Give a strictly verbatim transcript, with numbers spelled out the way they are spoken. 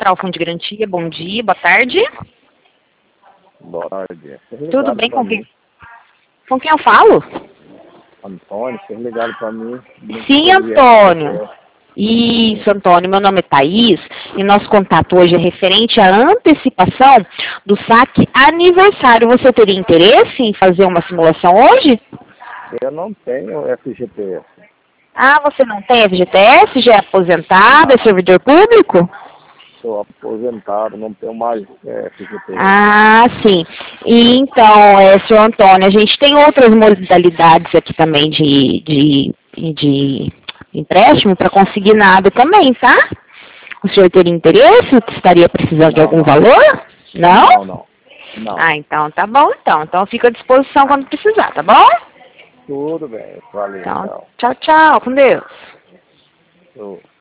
Central Fundo de Garantia, bom dia, boa tarde. Boa tarde. Tudo bem com quem? Com quem eu falo? Antônio, vocês ligaram para mim. Sim, Antônio. Isso, Antônio, meu nome é Thaís e nosso contato hoje é referente à antecipação do saque aniversário. Você teria interesse em fazer uma simulação hoje? Eu não tenho F G T S. Ah, você não tem F G T S? Já é aposentado? É servidor público? Sou aposentado, não tenho mais é, F G T S. Ah, sim. E então, é, senhor Antônio, a gente tem outras modalidades aqui também de, de, de empréstimo para consignado também, tá? O senhor teria interesse? Estaria precisando Não, de algum não. valor? Não? Não, não. Não. Ah, então tá bom, então. Então fica à disposição quando precisar, tá bom? Tudo bem, valeu. Então, Tchau. tchau, tchau. Com Deus. Tchau.